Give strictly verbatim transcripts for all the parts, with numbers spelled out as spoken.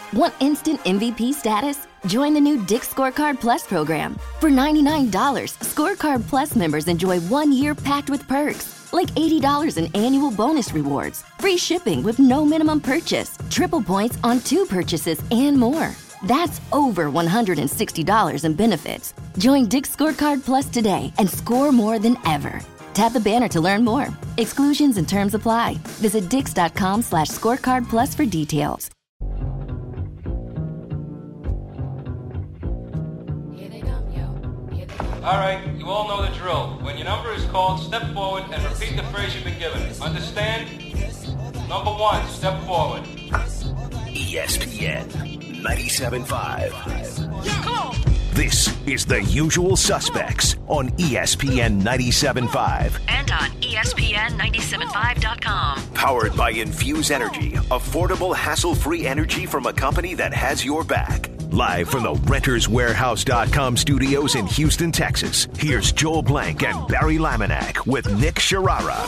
Want instant M V P status? Join the new Dick's Scorecard Plus program. For ninety-nine dollars, Scorecard Plus members enjoy one year packed with perks, like eighty dollars in annual bonus rewards, free shipping with no minimum purchase, triple points on two purchases, and more. That's over one hundred sixty dollars in benefits. Join Dick's Scorecard Plus today and score more than ever. Tap the banner to learn more. Exclusions and terms apply. Visit dix.com slash scorecard plus for details. All right, you all know the drill. When your number is called, step forward and repeat the phrase you've been given. Understand? Number one, step forward. E S P N ninety-seven point five. Yeah, come on. This is The Usual Suspects on E S P N ninety-seven point five. And on E S P N ninety-seven five dot com. Powered by Infuse Energy. Affordable, hassle-free energy from a company that has your back. Live from the Renters Warehouse dot com studios in Houston, Texas, here's Joel Blank and Barry Laminack with Nick Sharara.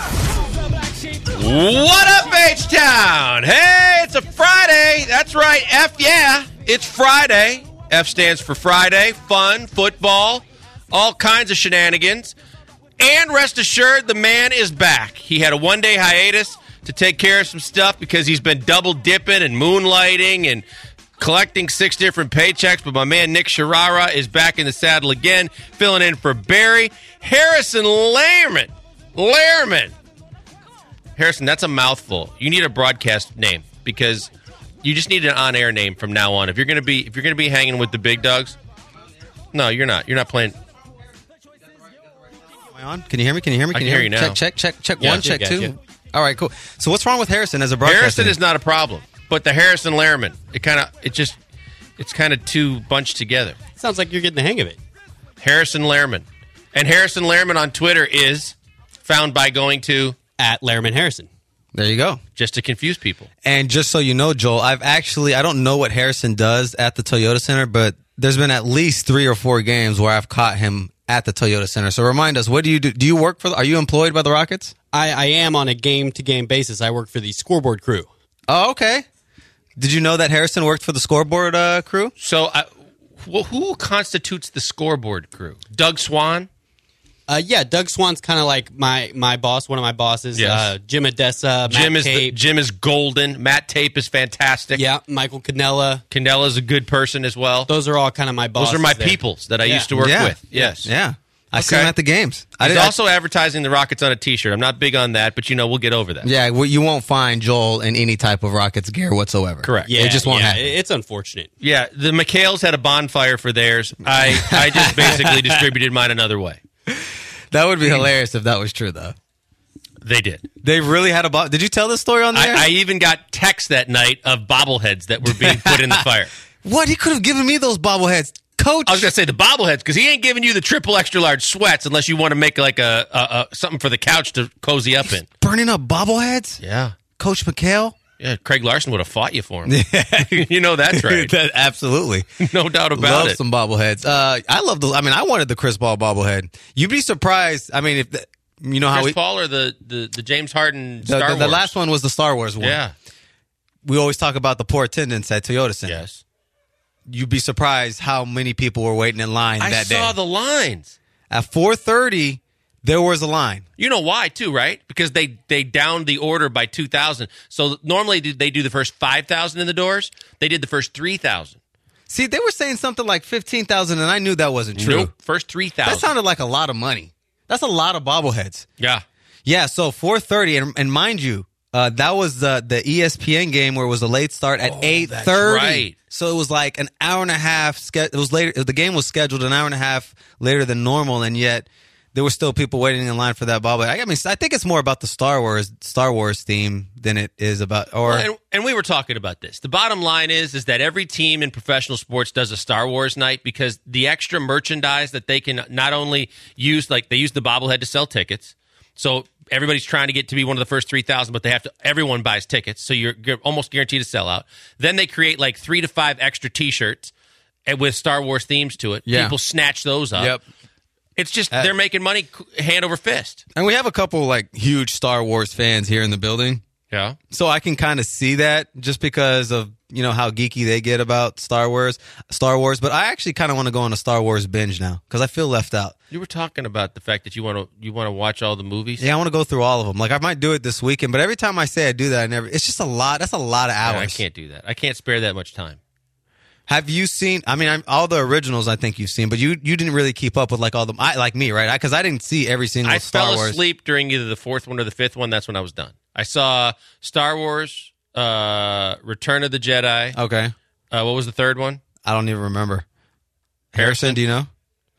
What up, H-Town? Hey, it's a Friday. That's right, F yeah, it's Friday. F stands for Friday, fun, football, all kinds of shenanigans. And rest assured, the man is back. He had a one-day hiatus to take care of some stuff because he's been double-dipping and moonlighting and collecting six different paychecks, but my man Nick Sharara is back in the saddle again, filling in for Barry. Harrison Lehrman. Lehrman. Harrison, that's a mouthful. You need a broadcast name because you just need an on-air name from now on. If you're gonna be if you're gonna be hanging with the big dogs, no, you're not. You're not playing. Am I on? Can you hear me? Can you hear me? Can I can you hear you now. Check, check, check, check. Yeah, one, check yeah, two. yeah. All right, cool. So what's wrong with Harrison as a broadcaster? Harrison is not a problem, but the Harrison Lehrman, it kind of it just it's kind of two bunched together. Sounds like you're getting the hang of it. Harrison Lehrman, and Harrison Lehrman on Twitter is found by going to At Lehrman Harrison. There you go. Just to confuse people. And just so you know, Joel, I've actually, I don't know what Harrison does at the Toyota Center, but there's been at least three or four games where I've caught him at the Toyota Center. So remind us, what do you do? Do you work for, the, are you employed by the Rockets? I, I am on a game-to-game basis. I work for the scoreboard crew. Oh, okay. Did you know that Harrison worked for the scoreboard uh, crew? So uh, wh- who constitutes the scoreboard crew? Doug Swan? Uh, yeah, Doug Swan's kind of like my, my boss, one of my bosses. Yes. Uh, Jim Odessa, Jim Matt is the, Tape. Jim is golden. Matt Tape is fantastic. Yeah, Michael Canella. Canella's a good person as well. Those are all kind of my bosses. Those are my there. peoples that I Yeah. used to work yeah. with. Yes. Yeah. I Okay. see him at the games. I He's did, also advertising the Rockets on a T-shirt. I'm not big on that, but, you know, we'll get over that. Yeah, well, you won't find Joel in any type of Rockets gear whatsoever. Correct. Yeah, It just won't yeah, happen. It's unfortunate. Yeah, the McHale's had a bonfire for theirs. I, I just basically distributed mine another way. That would be hilarious if that was true, though. They did. They really had a bo- Did you tell this story on there? I, I even got texts that night of bobbleheads that were being put in the fire. What? He could have given me those bobbleheads. Coach. I was going to say the bobbleheads because he ain't giving you the triple extra large sweats unless you want to make like a, a, a something for the couch to cozy up in. Burning up bobbleheads? Yeah. Coach McHale? Yeah, Craig Larson would have fought you for him. You know that's right. That, absolutely. No doubt about love it. some bobbleheads. Uh, I love the. I mean, I wanted the Chris Paul bobblehead. You'd be surprised. I mean, if the, you know how Chris we, Paul or the, the, the James Harden the, Star the, the Wars? last one was the Star Wars one. Yeah. We always talk about the poor attendance at Toyota Center. Yes. You'd be surprised how many people were waiting in line I that day. saw the lines. At four thirty, there was a line. You know why, too, right? Because they, they downed the order by two thousand. So normally they do the first five thousand in the doors. They did the first three thousand. See, they were saying something like fifteen thousand, and I knew that wasn't true. Nope. First three thousand. That sounded like a lot of money. That's a lot of bobbleheads. Yeah. Yeah, so four thirty, and, and mind you, uh, that was the, the E S P N game where it was a late start at Oh, eight that's thirty. right. So it was like an hour and a half. Ske- it was later. The game was scheduled an hour and a half later than normal, and yet there were still people waiting in line for that bobblehead. I mean, I think it's more about the Star Wars Star Wars theme than it is about. Or Well, and, and we were talking about this. The bottom line is, is that every team in professional sports does a Star Wars night because the extra merchandise that they can not only use, like they use the bobblehead to sell tickets. So everybody's trying to get to be one of the first three thousand, but they have to. Everyone buys tickets, so you're, you're almost guaranteed to sell out. Then they create like three to five extra T-shirts with Star Wars themes to it. Yeah. People snatch those up. Yep. It's just Uh, they're making money hand over fist. and we have a couple like huge Star Wars fans here in the building. Yeah. So I can kind of see that just because of, you know, how geeky they get about Star Wars, Star Wars. But I actually kind of want to go on a Star Wars binge now because I feel left out. You were talking about the fact that you want to you want to watch all the movies. Yeah, I want to go through all of them. Like I might do it this weekend, but every time I say I do that, I never. It's just a lot. That's a lot of hours. Yeah, I can't do that. I can't spare that much time. Have you seen? I mean, I'm, all the originals I think you've seen, but you you didn't really keep up with like all them. I like me, right? Because I, I didn't see every single I Star fell Wars. asleep during either the fourth one or the fifth one. That's when I was done. I saw Star Wars, uh, Return of the Jedi. Okay. Uh, what was the third one? I don't even remember. Harrison, do you know?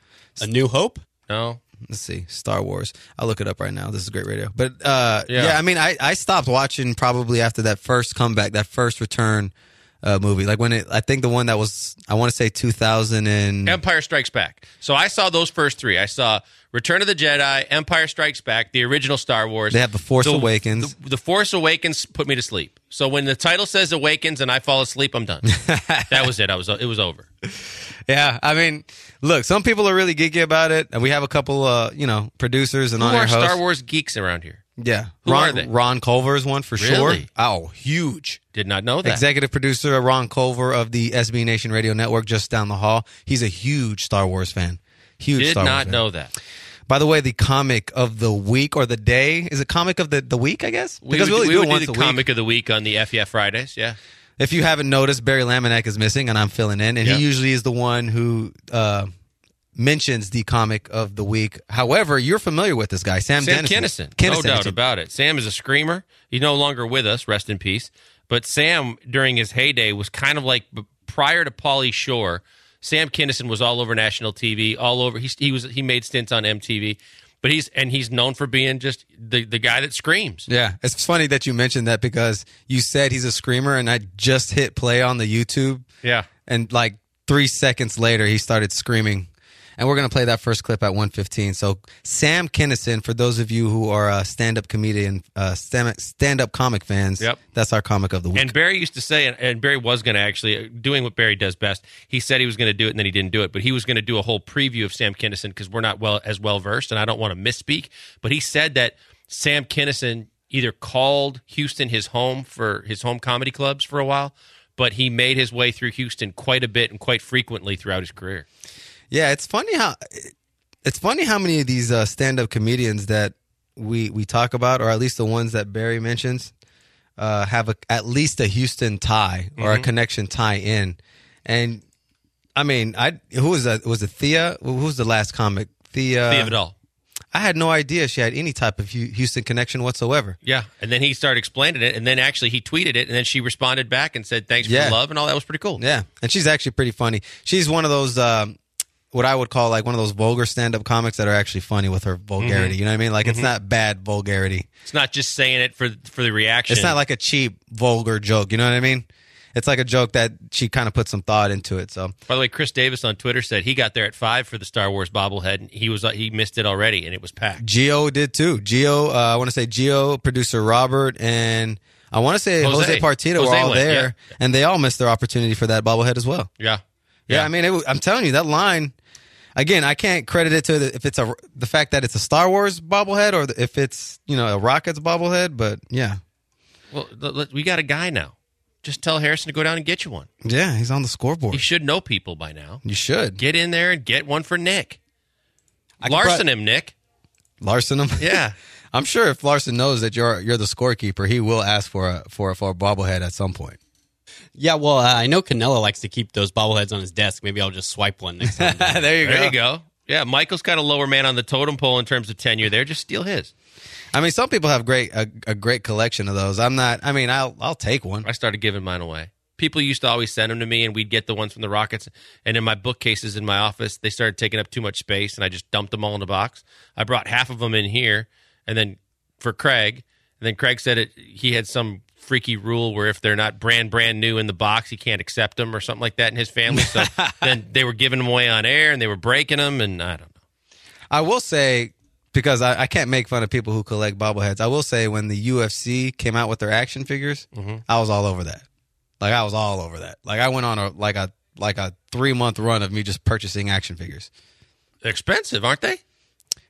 A New Hope? No. Let's see. Star Wars. I'll look it up right now. This is great radio. But uh, Yeah. yeah. I mean, I, I stopped watching probably after that first comeback, that first return uh, movie. Like when it, I think the one that was, I want to say two thousand and Empire Strikes Back. So I saw those first three. I saw Return of the Jedi, Empire Strikes Back, the original Star Wars. They have The Force The- Awakens. The, the Force Awakens put me to sleep. So when the title says Awakens and I fall asleep, I'm done. That was it. I was. It was over. Yeah, I mean, look, some people are really geeky about it, and we have a couple, uh, you know, producers and Who on-air are hosts. Star Wars geeks around here? Yeah, Who Ron, are they? Ron Culver is one for Really? sure. Oh, huge. Did not know that. Executive producer Ron Culver of the S B Nation Radio Network, just down the hall. He's a huge Star Wars fan. Huge Did Star Wars not fan. know that. By the way, the comic of the week or the day is it comic of the, the week? I guess We would, only we do would it once do a the week. comic of the week on the F E F Fridays. Yeah. If you haven't noticed, Barry Laminack is missing, and I'm filling in, and Yeah. he usually is the one who uh, mentions the comic of the week. However, you're familiar with this guy, Sam, Sam Kinison. Kinison. No Kinison. doubt about it. Sam is a screamer. He's no longer with us. Rest in peace. But Sam, during his heyday, was kind of like b- prior to Pauly Shore. Sam Kinison was all over national T V, all over. He, he was he made stints on M T V, but he's and he's known for being just the, the guy that screams. Yeah, it's funny that you mentioned that because you said he's a screamer, and I just hit play on the YouTube, Yeah. and like three seconds later, he started screaming. And we're going to play that first clip at one fifteen. So Sam Kinison, for those of you who are uh, stand-up comedian, uh, stand- stand-up comic fans, Yep. that's our comic of the week. And Barry used to say, and- and Barry was going to actually, doing what Barry does best, he said he was going to do it and then he didn't do it, but he was going to do a whole preview of Sam Kinison because we're not well as well-versed, and I don't want to misspeak, but he said that Sam Kinison either called Houston his home for his home comedy clubs for a while, but he made his way through Houston quite a bit and quite frequently throughout his career. Yeah, it's funny how it's funny how many of these uh, stand-up comedians that we we talk about, or at least the ones that Barry mentions, uh, have a, at least a Houston tie or a connection tie in. And I mean, I who was that? Was it Thea? Who was the last comic? Thea. Thea Vidal. I had no idea she had any type of Hu- Houston connection whatsoever. Yeah, and then he started explaining it, and then actually he tweeted it, and then she responded back and said, thanks for Yeah. the love, and all that was pretty cool. Yeah, and she's actually pretty funny. She's one of those. Um, what I would call like one of those vulgar stand-up comics that are actually funny with her vulgarity. You know what I mean? Like it's not bad vulgarity. It's not just saying it for for the reaction. It's not like a cheap vulgar joke. You know what I mean? It's like a joke that she kind of put some thought into it. So By the way, Chris Davis on Twitter said he got there at five for the Star Wars bobblehead, and he was he missed it already, and it was packed. Gio did too. Gio, uh, I want to say Gio, producer Robert, and I want to say Jose, Jose. Partito were Jose all went, there, yeah. and they all missed their opportunity for that bobblehead as well. Yeah, Yeah, I mean, it, was- I'm telling you, that line. Again, I can't credit it to the, if it's a the fact that it's a Star Wars bobblehead or if it's you know a Rockets bobblehead, but yeah, Well, l- l- we got a guy now. Just tell Harrison to go down and get you one. yeah, he's on the scoreboard. He should know people by now. You should Get in there and get one for Nick. could Larson pro- him, Nick. Larson him. Yeah. I'm sure if Larson knows that you're you're the scorekeeper, he will ask for a for a, for a bobblehead at some point. Yeah, well, uh, I know Canelo likes to keep those bobbleheads on his desk. Maybe I'll just swipe one next time. there you There you go. Yeah, Michael's kind of lower man on the totem pole in terms of tenure there. Just steal his. I mean, some people have great a, a great collection of those. I'm not. I mean, I'll I'll take one. I started giving mine away. People used to always send them to me, and we'd get the ones from the Rockets. And in my bookcases in my office, they started taking up too much space, and I just dumped them all in the box. I brought half of them in here, and then for Craig. And then Craig said it. He had some freaky rule where if they're not brand brand new in the box, he can't accept them or something like that in his family. So then they were giving them away on air, and they were breaking them, and I don't know. I will say, because I, I can't make fun of people who collect bobbleheads. I will say when the U F C came out with their action figures, I was all over that. Like I was all over that. Like I went on a like a like a three month run of me just purchasing action figures. They're expensive, aren't they?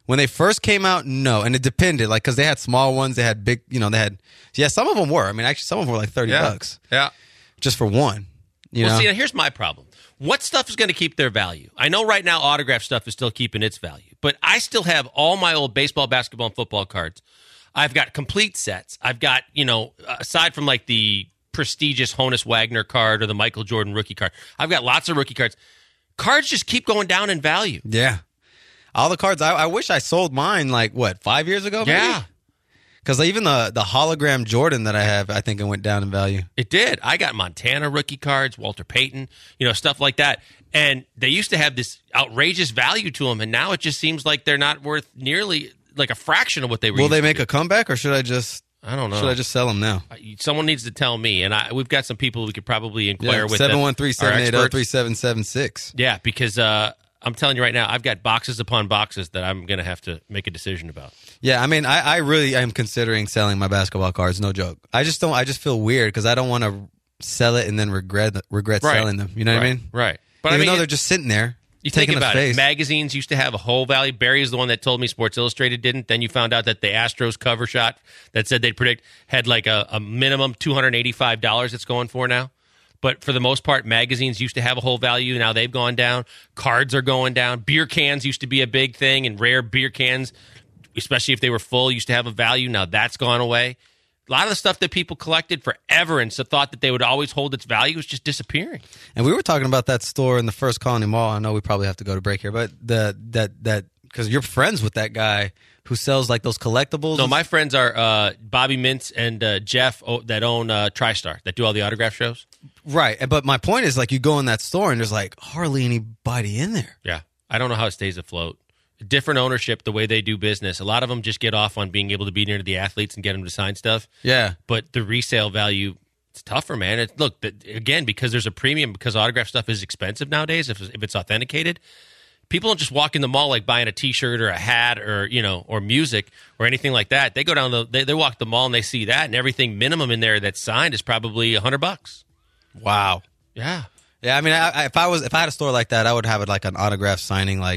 When they first came out, no, and it depended, like because they had small ones, they had big, you know, they had yeah, some of them were. I mean, actually, some of them were like thirty Yeah. bucks, Yeah. just for one. You well, know, see, now here's my problem. What stuff is going to keep their value? I know right now autograph stuff is still keeping its value, but I still have all my old baseball, basketball, and football cards. I've got complete sets. I've got, you know, aside from like the prestigious Honus Wagner card or the Michael Jordan rookie card, I've got lots of rookie cards. Cards just keep going down in value. yeah, all the cards. I, I wish I sold mine like what five years ago. Maybe? Yeah. Because even the, the hologram Jordan that I have, I think it went down in value. It did. I got Montana rookie cards, Walter Payton, you know, stuff like that. And they used to have this outrageous value to them, and now it just seems like they're not worth nearly like a fraction of what they were. Will used they to make be. a comeback, or should I just? I don't know. Should I just sell them now? Someone needs to tell me, and I, we've got some people we could probably inquire with. seven one three, seven eight zero, experts. three seven seven six. Yeah, because uh, I'm telling you right now, I've got boxes upon boxes that I'm going to have to make a decision about. Yeah, I mean, I, I really am considering selling my basketball cards. No joke. I just don't. I just feel weird because I don't want to sell it and then regret regret Right. selling them. You know right. what I mean? Right. But Even I mean, though it- they're just sitting there, You taking think up about space. it. Magazines used to have a whole value. Barry is the one that told me Sports Illustrated didn't. Then you found out that the Astros cover shot that said they'd predict had like a, a minimum two hundred eighty-five dollars it's going for now. But for the most part, magazines used to have a whole value. Now they've gone down. Cards are going down. Beer cans used to be a big thing, and rare beer cans, especially if they were full, used to have a value. Now that's gone away. A lot of the stuff that people collected forever and so thought that they would always hold its value is just disappearing. And we were talking about that store in the First Colony Mall. I know we probably have to go to break here, but the that that because you're friends with that guy who sells like those collectibles. No, my friends are uh, Bobby Mintz and uh, Jeff o- that own uh, TriStar that do all the autograph shows. Right, but my point is like you go in that store and there's like hardly anybody in there. Yeah, I don't know how it stays afloat. Different ownership, the way they do business. A lot of them just get off on being able to be near to the athletes and get them to sign stuff. Yeah, But the resale value, it's tougher, man. It, look, the, again, because there's a premium, because autograph stuff is expensive nowadays if, if it's authenticated. People don't just walk in the mall like buying a T-shirt or a hat or, you know, or music or anything like that. They go down the, they, they walk the mall and they see that, and everything minimum in there that's signed is probably a hundred bucks. wow. Yeah. Yeah, I mean, I, I, if I was if I had a store like that, I would have it like an autograph signing like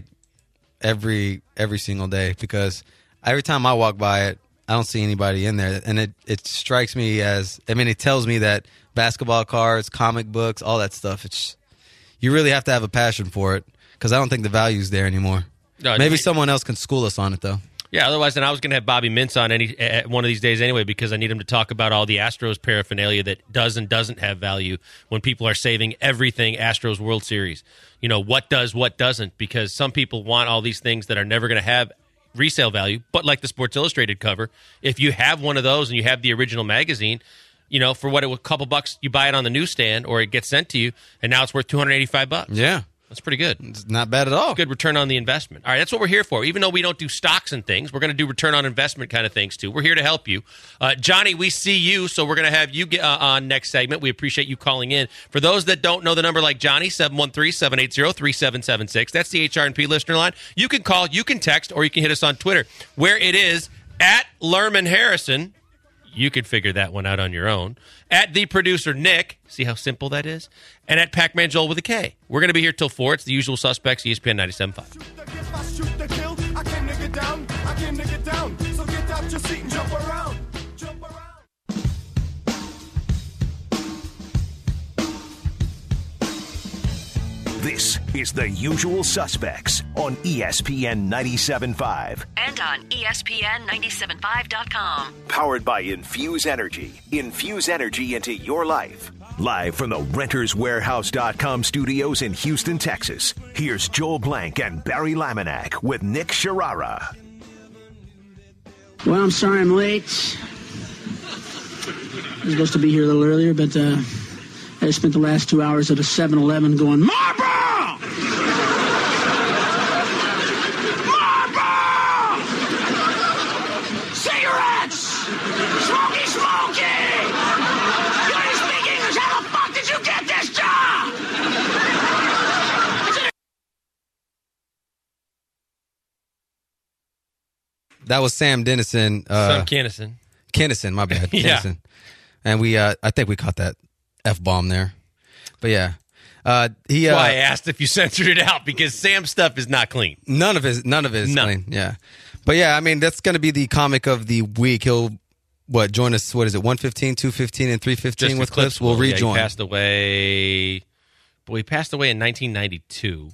every every single day because every time I walk by it, I don't see anybody in there, and it it strikes me as I mean, it tells me that basketball cards, comic books, all that stuff. It's you really have to have a passion for it because I don't think the value's there anymore. No, Maybe it- someone else can school us on it though. Yeah, otherwise, then I was going to have Bobby Mintz on any uh, one of these days anyway because I need him to talk about all the Astros paraphernalia that does and doesn't have value when people are saving everything Astros World Series. You know, what does, what doesn't, because some people want all these things that are never going to have resale value, but like the Sports Illustrated cover, if you have one of those and you have the original magazine, you know, for what it was, a couple bucks, you buy it on the newsstand or it gets sent to you, and now it's worth two hundred eighty-five bucks. Yeah, That's pretty good. it's not bad at all. Good return on the investment. All right, that's what we're here for. Even though we don't do stocks and things, we're going to do return on investment kind of things too. We're here to help you. Uh, Johnny, we see you, so we're going to have you get, uh, on next segment. We appreciate you calling in. For those that don't know the number like Johnny, seven one three, seven eight zero, three seven seven six. That's the H R and P listener line. You can call, you can text, or you can hit us on Twitter, where it is at Lerman Harrison. You could figure that one out on your own. At the producer, Nick. See how simple that is? And at Pac-Man Joel with a K. We're going to be here till four. It's the usual suspects, E S P N ninety-seven point five. If I shoot the kill, I can nigga down, I can nigga down. So get out your seat and jump around, jump around. This is The Usual Suspects on E S P N ninety-seven point five. And on E S P N ninety-seven five dot com. Powered by Infuse Energy. Infuse energy into your life. Live from the Renters Warehouse dot com studios in Houston, Texas. Here's Joel Blank and Barry Laminack with Nick Sharara. Well, I'm sorry I'm late. I was supposed to be here a little earlier, but uh, I spent the last two hours at a seven eleven going, Marlboro! Marlboro! Cigarettes! Smoky, smoky! You don't speak English. How the fuck did you get this job? That was Sam Dennison. Uh, Sam Kennison. Kennison, my bad. Yeah. Kennison. And we, uh, I think we caught that F-bomb there. But yeah. Uh, he, That's uh, why I asked if you censored it out, because Sam's stuff is not clean. None of his, none of his None. clean. Yeah, but yeah, I mean that's going to be the comic of the week. He'll what join us? What is it? one fifteen, two fifteen, and three fifteen Just with the clips. We'll Yeah, rejoin. he passed away. Boy, he passed away in nineteen ninety-two.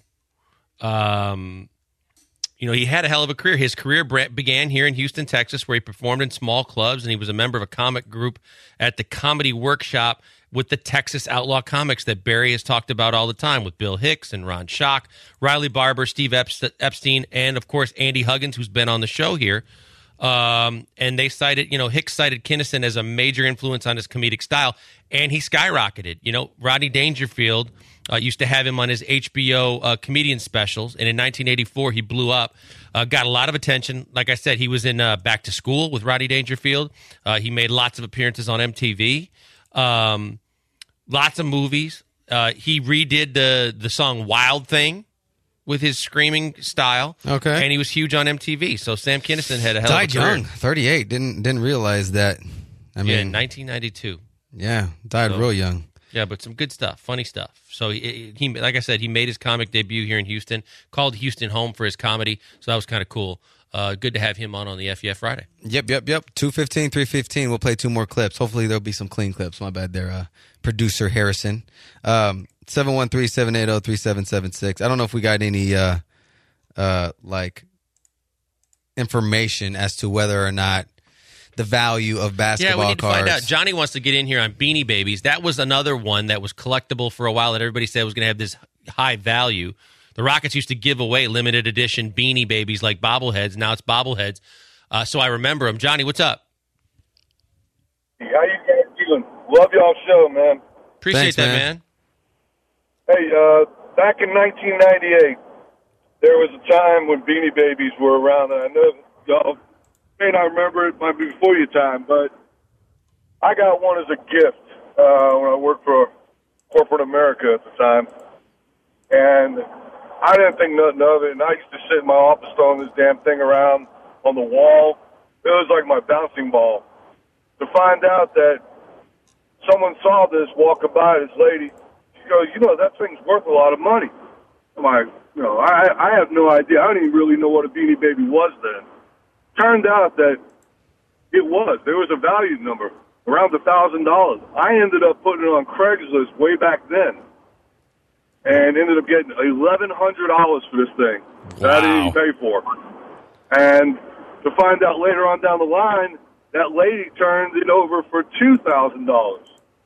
Um, you know, he had a hell of a career. His career bre- began here in Houston, Texas, where he performed in small clubs, and he was a member of a comic group at the Comedy Workshop with the Texas Outlaw Comics that Barry has talked about all the time, with Bill Hicks and Ron Schock, Riley Barber, Steve Epst- Epstein, and, of course, Andy Huggins, who's been on the show here. Um, and they cited, you know, Hicks cited Kinison as a major influence on his comedic style, and he skyrocketed. You know, Rodney Dangerfield uh, used to have him on his H B O uh, comedian specials, and in nineteen eighty-four he blew up, uh, got a lot of attention. Like I said, he was in uh, Back to School with Rodney Dangerfield. Uh, he made lots of appearances on M T V, um, lots of movies. Uh, he redid the the song "Wild Thing" with his screaming style. Okay. And he was huge on M T V. So Sam Kinison had a hell Died of a career. young, thirty-eight. Didn't didn't realize that. I yeah, mean, nineteen ninety-two. yeah, died So- real young. Yeah, but some good stuff, funny stuff. So he, he, like I said, he made his comic debut here in Houston, called Houston home for his comedy. So that was kind of cool. Uh, good to have him on on the F E F Friday. Yep, yep, yep. two fifteen, three fifteen. We'll play two more clips. Hopefully there'll be some clean clips. My bad there, uh, producer Harrison. Um, seven one three, seven eight zero, three seven seven six. I don't know if we got any, uh, uh, like, information as to whether or not the value of basketball Yeah, we need to cards. find out. Johnny wants to get in here on Beanie Babies. That was another one that was collectible for a while that everybody said was going to have this high value. The Rockets used to give away limited edition Beanie Babies like bobbleheads. Now it's bobbleheads. Uh, so I remember them. Johnny, what's up? How you guys doing? Love y'all's show, man. Appreciate Thanks, that, man. man. Hey, uh, back in nineteen ninety-eight, there was a time when Beanie Babies were around, and I know y'all may not remember it, might be before your time, but I got one as a gift uh, when I worked for corporate America at the time, and I didn't think nothing of it, and I used to sit in my office throwing this damn thing around on the wall. It was like my bouncing ball. To find out that someone saw this walking by, this lady, she goes, you know, that thing's worth a lot of money. I'm like, you know, I, I have no idea. I didn't even really know what a Beanie Baby was then. Turned out that it was. There was a value number, around one thousand dollars. I ended up putting it on Craigslist way back then and ended up getting eleven hundred dollars for this thing that I didn't even pay for. And to find out later on down the line, that lady turned it over for two thousand dollars.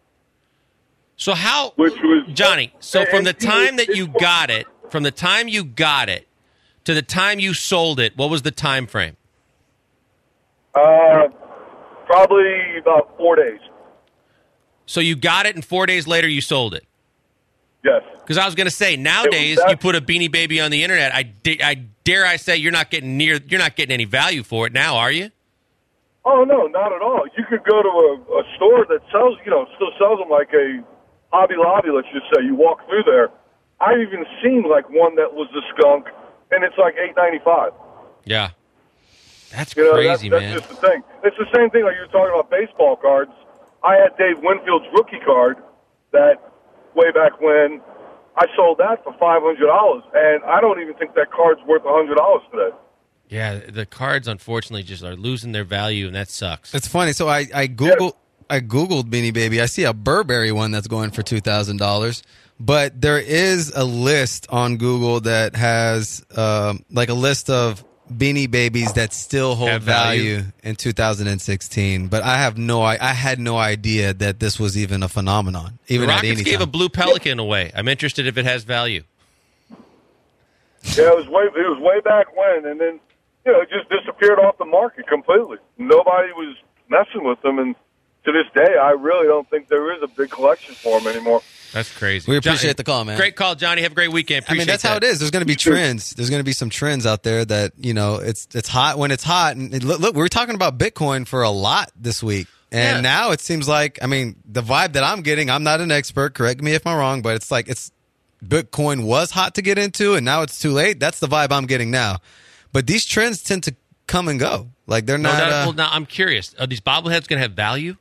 So how, Which was Johnny, so and- from the and time that it's- you got it, from the time you got it to the time you sold it, what was the time frame? Uh, probably about four days. So you got it, and four days later you sold it. Yes. Because I was going to say, nowadays that- you put a Beanie Baby on the internet. I, da- I dare I say you're not getting near, you're not getting any value for it now, are you? Oh, no, not at all. You could go to a, a store that sells, you know, still sells them like a Hobby Lobby, let's just say. You walk through there. I've even seen, like, one that was the skunk, and it's like eight ninety-five. Yeah. That's You know, crazy, that's, man. that's just the thing. It's the same thing like you were talking about baseball cards. I had Dave Winfield's rookie card that way back when. I sold that for five hundred dollars, and I don't even think that card's worth one hundred dollars today. Yeah, the cards unfortunately just are losing their value, and that sucks. It's funny. So I, I Googled I Googled Beanie Baby. I see a Burberry one that's going for two thousand dollars. But there is a list on Google that has um, like a list of Beanie Babies that still hold Have value. value in two thousand sixteen. But I have no I, I had no idea that this was even a phenomenon. Even the at Rockets any gave time. a blue Pelican away. I'm interested if it has value. Yeah, it was way it was way back when, and then you know it just disappeared off the market completely. Nobody was messing with them, and to this day, I really don't think there is a big collection for them anymore. That's crazy. We appreciate Johnny, the call, man. Great call, Johnny. Have a great weekend. I mean, Appreciate that's how it that. is. There's going to be trends. There's going to be some trends out there that, you know, it's it's hot when it's hot. And it, look, look, we were talking about Bitcoin for a lot this week. And Yeah. now it seems like, I mean, the vibe that I'm getting, I'm not an expert, correct me if I'm wrong, but it's like it's Bitcoin was hot to get into and now it's too late. That's the vibe I'm getting now. But these trends tend to come and go. Like they're No not. doubt- Uh, well, now I'm curious. Are these bobbleheads going to have value?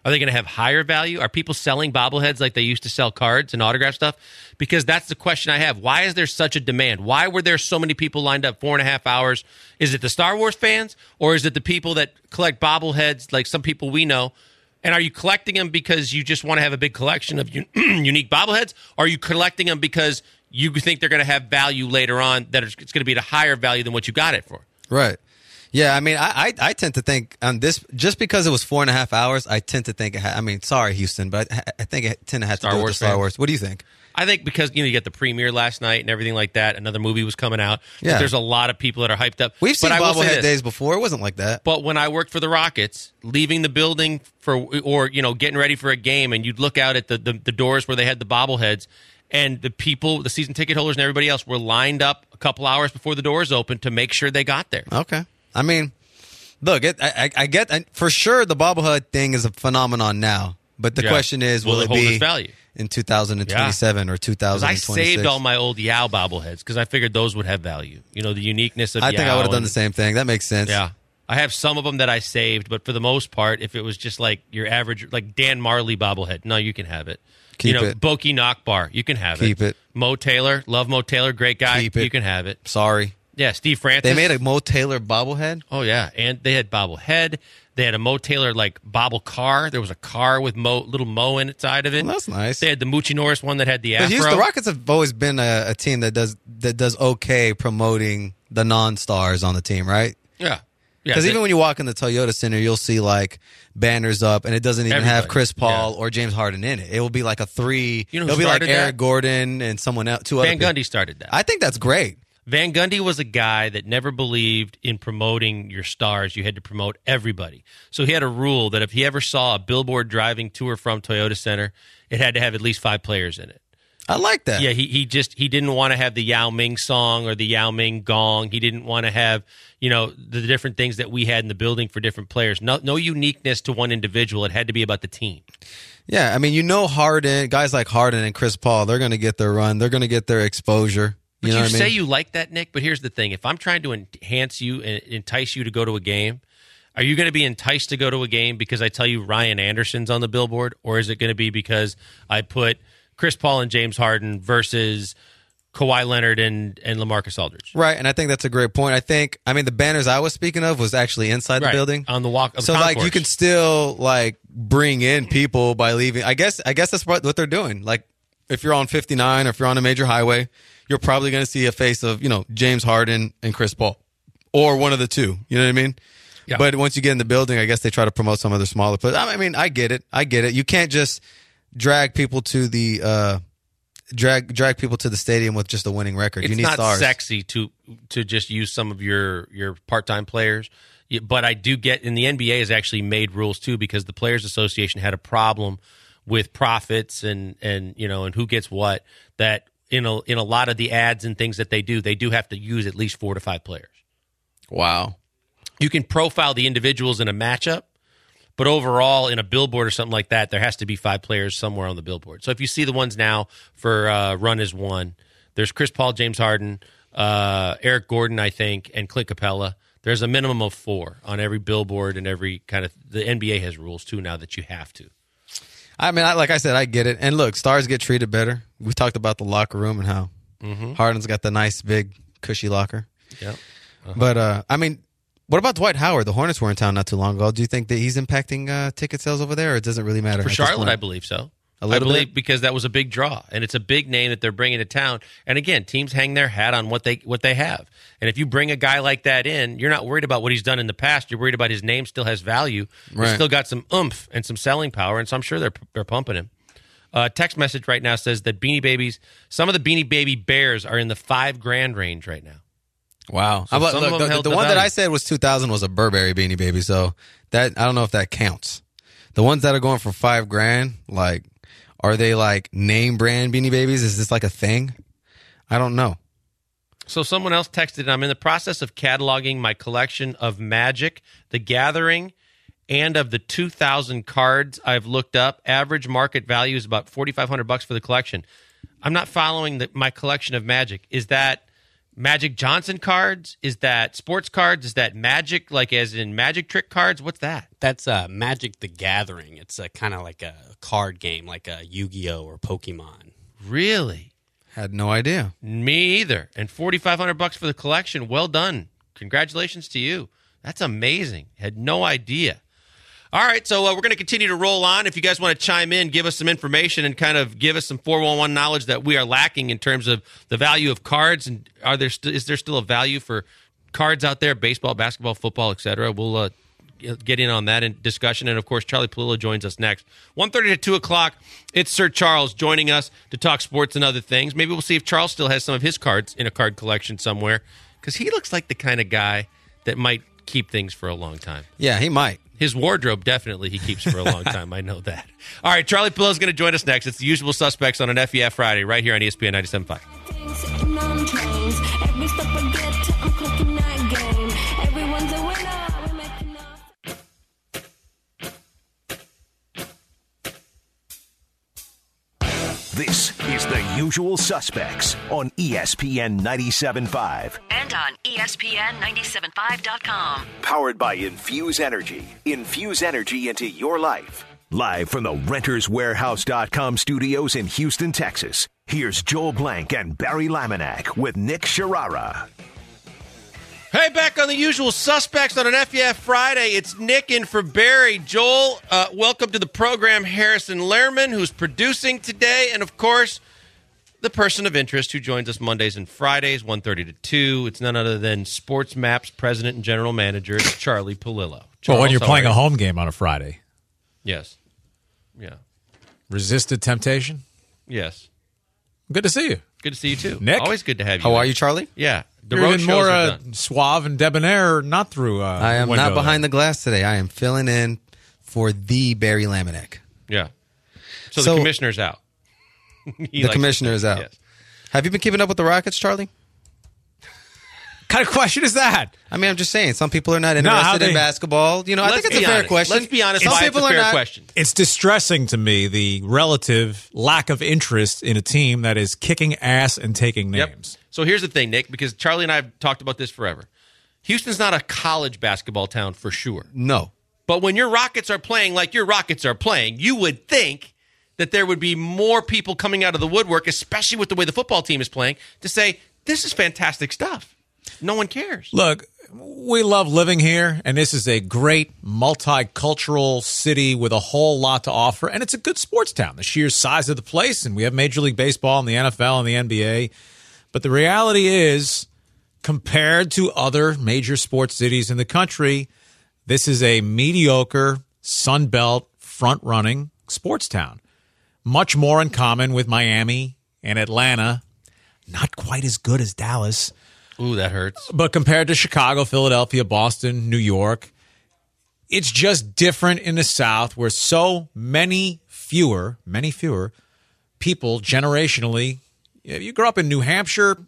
Are they going to have higher value? Are people selling bobbleheads like they used to sell cards and autograph stuff? Because that's the question I have. Why is there such a demand? Why were there so many people lined up four and a half hours? Is it the Star Wars fans, or is it the people that collect bobbleheads like some people we know? And are you collecting them because you just want to have a big collection of un- unique bobbleheads? Or are you collecting them because you think they're going to have value later on, that it's going to be at a higher value than what you got it for? Right. Yeah, I mean, I, I I tend to think on this, just because it was four and a half hours, I tend to think, it ha- I mean, sorry, Houston, but I, I think it tend to have Star to do Wars with the Star fan. Wars. What do you think? I think because, you know, you get the premiere last night and everything like that. Another movie was coming out. Yeah. There's a lot of people that are hyped up. We've seen But I will say bobblehead this. days before. It wasn't like that. But when I worked for the Rockets, leaving the building for, or, you know, getting ready for a game, and you'd look out at the, the, the doors where they had the bobbleheads, and the people, the season ticket holders and everybody else were lined up a couple hours before the doors opened to make sure they got there. Okay. I mean, look, it, I, I, I get, I, for sure the bobblehead thing is a phenomenon now. But the Yeah. question is, will, Will it it hold be its value? in two thousand twenty-seven or Because two thousand I twenty-six? saved all my old Yao bobbleheads because I figured those would have value. You know, the uniqueness of I Yao. think I would have done and- the same thing. That makes sense. Yeah. I have some of them that I saved, but for the most part, if it was just like your average, like Dan Marley bobblehead, no, you can have it. Keep you know, it. Boki Knockbar, you can have Keep it. it. Mo Taylor, love Mo Taylor, great guy, Keep it. you can have it. Sorry. Yeah, Steve Francis. They made a Mo Taylor bobblehead? Oh, yeah. And they had bobblehead. They had a Mo Taylor, like, bobble car. There was a car with Mo, little Mo inside of it. Well, that's nice. They had the Moochie Norris one that had the But afro. Houston, the Rockets have always been a, a team that does that does okay promoting the non-stars on the team, right? Yeah. Yeah, Because they- even when you walk in the Toyota Center, you'll see like banners up, and it doesn't even have Everybody. Chris Paul Yeah. or James Harden in it. It will be like a three. You know who it'll be like started Eric that? Gordon and someone else, two other Van people. Gundy started that. I think that's great. Van Gundy was a guy that never believed in promoting your stars. You had to promote everybody. So he had a rule that if he ever saw a billboard driving to or from Toyota Center, it had to have at least five players in it. I like that. Yeah, he he just he didn't want to have the Yao Ming song or the Yao Ming gong. He didn't want to have, you know, the different things that we had in the building for different players. No no uniqueness to one individual. It had to be about the team. Yeah, I mean, you know, Harden, guys like Harden and Chris Paul, they're going to get their run. They're going to get their exposure. But You you, know what I say mean? you like that, Nick, but here's the thing. If I'm trying to enhance you and entice you to go to a game, are you going to be enticed to go to a game because I tell you Ryan Anderson's on the billboard? Or is it going to be because I put Chris Paul and James Harden versus Kawhi Leonard and, and LaMarcus Aldridge? Right, and I think that's a great point. I think, I mean, the banners I was speaking of was actually inside Right, the building. on the walk of So, the like, you concourse. can still, like, bring in people by leaving. I guess I guess that's what, what they're doing. Like, if you're on fifty-nine or if you're on a major highway, you're probably going to see a face of, you know, James Harden and Chris Paul. Or one of the two. You know what I mean? Yeah. But once you get in the building, I guess they try to promote some other smaller players. I mean, I get it. I get it. You can't just drag people to the uh, drag drag people to the stadium with just a winning record. It's you need not stars. sexy to to just use some of your your part-time players. Yeah, but I do get, and the N B A has actually made rules too, because the Players Association had a problem with profits and and you know and who gets what, that in a in a lot of the ads and things that they do, they do have to use at least four to five players. Wow. You can profile the individuals in a matchup, but overall in a billboard or something like that, there has to be five players somewhere on the billboard. So if you see the ones now for uh, Run is One, there's Chris Paul, James Harden, uh, Eric Gordon, I think, and Clint Capella. There's a minimum of four on every billboard and every kind of. The N B A has rules too now that you have to. I mean, I, like I said, I get it. And look, stars get treated better. We talked about the locker room and how Mm-hmm. Harden's got the nice, big, cushy locker. Yeah. Uh-huh. But, uh, I mean, what about Dwight Howard? The Hornets were in town not too long ago. Do you think that he's impacting uh, ticket sales over there, or it doesn't really matter? For at this Charlotte, point? I believe so. A I little believe bit? because that was a big draw, and it's a big name that they're bringing to town. And again, teams hang their hat on what they what they have. And if you bring a guy like that in, you're not worried about what he's done in the past. You're worried about his name still has value. He's Right. still got some oomph and some selling power, and so I'm sure they're they're pumping him. Uh, text message right now says that Beanie Babies, some of the Beanie Baby Bears are in the five grand range right now. Wow. So How about- some look, of them the held the the one that value. I said was two thousand was a Burberry Beanie Baby, so that I don't know if that counts. The ones that are going for five grand, like, are they like name brand Beanie Babies? Is this like a thing? I don't know. So someone else texted, I'm in the process of cataloging my collection of Magic, The Gathering, and of the two thousand cards I've looked up. Average market value is about forty-five hundred bucks for the collection. I'm not following the, my collection of Magic. Is that Magic Johnson cards? Is that sports cards? Is that Magic, like as in Magic Trick cards? What's that? That's uh, Magic the Gathering. It's a kind of like a card game, like a Yu-Gi-Oh or Pokemon. Really? Had no idea. Me either. And forty-five hundred bucks for the collection. Well done. Congratulations to you. That's amazing. Had no idea. All right, so uh, we're going to continue to roll on. If you guys want to chime in, give us some information and kind of give us some four one one knowledge that we are lacking in terms of the value of cards. And are there st- is there still a value for cards out there, baseball, basketball, football, et cetera? We'll uh, get in on that in discussion. And, of course, Charlie Palillo joins us next. one thirty to two o'clock, it's Sir Charles joining us to talk sports and other things. Maybe we'll see if Charles still has some of his cards in a card collection somewhere, because he looks like the kind of guy that might keep things for a long time. Yeah, he might. His wardrobe, definitely, he keeps for a long time. I know that. All right, Charlie Palillo is going to join us next. It's the Usual Suspects on an F E F Friday right here on E S P N ninety-seven point five. This is the Usual Suspects on E S P N ninety-seven point five. And on E S P N ninety-seven point five dot com. Powered by Infuse Energy. Infuse energy into your life. Live from the Renters Warehouse dot com studios in Houston, Texas. Here's Joel Blank and Barry Laminack with Nick Sharara. Hey, back on the Usual Suspects on an F E F Friday. It's Nick in for Barry. Joel, uh, welcome to the program, Harrison Lehrman, who's producing today. And, of course, the person of interest who joins us Mondays and Fridays, one thirty to two. It's none other than Sports Map's president and general manager, Charlie Palillo. Charles, well, when you're how playing are a you? home game on a Friday. Yes. Yeah. Resisted temptation? Yes. Good to see you. Good to see you, too. Nick? Always good to have you. How in. are you, Charlie? Yeah. The You're road even shows more are uh, done. suave and debonair, not through uh, I am window not behind there. the glass today. I am filling in for the Barry Laminack. Yeah. So, So- the commissioner's out. He The likes commissioner to is think, out. yes. Have you been keeping up with the Rockets, Charlie? What kind of question is that? I mean, I'm just saying, some people are not No, how interested they- in basketball. You know, I Let's think it's a be fair honest. question. Let's be honest Some why it's people a are fair not. question. It's distressing to me, the relative lack of interest in a team that is kicking ass and taking Yep. names. So here's the thing, Nick, because Charlie and I have talked about this forever. Houston's not a college basketball town for sure. No. But when your Rockets are playing like your Rockets are playing, you would think that there would be more people coming out of the woodwork, especially with the way the football team is playing, to say, this is fantastic stuff. No one cares. Look, we love living here, and this is a great multicultural city with a whole lot to offer, and it's a good sports town. The sheer size of the place, and we have Major League Baseball and the N F L and the N B A. But the reality is, compared to other major sports cities in the country, this is a mediocre, Sun Belt, front-running sports town. Much more in common with Miami and Atlanta. Not quite as good as Dallas. Ooh, that hurts. But compared to Chicago, Philadelphia, Boston, New York, it's just different in the South where so many fewer, many fewer people generationally, if you grow up in New Hampshire,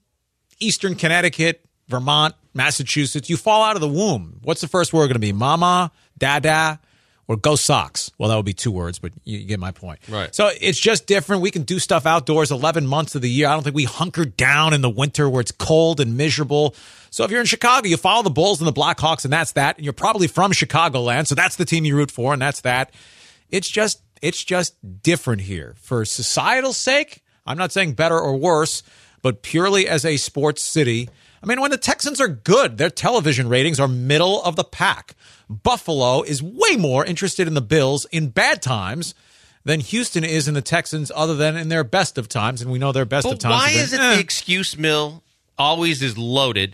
Eastern Connecticut, Vermont, Massachusetts, you fall out of the womb. What's the first word going to be? Mama, dada, or go Sox? Well, that would be two words, but you get my point. Right. So it's just different. We can do stuff outdoors eleven months of the year. I don't think we hunker down in the winter where it's cold and miserable. So if you're in Chicago, you follow the Bulls and the Blackhawks, and that's that. And you're probably from Chicagoland, so that's the team you root for, and that's that. It's just, it's just different here. For societal sake, I'm not saying better or worse, but purely as a sports city. I mean, when the Texans are good, their television ratings are middle of the pack. Buffalo is way more interested in the Bills in bad times than Houston is in the Texans, other than in their best of times, and we know their best But of times. why have been, is it eh. the excuse mill always is loaded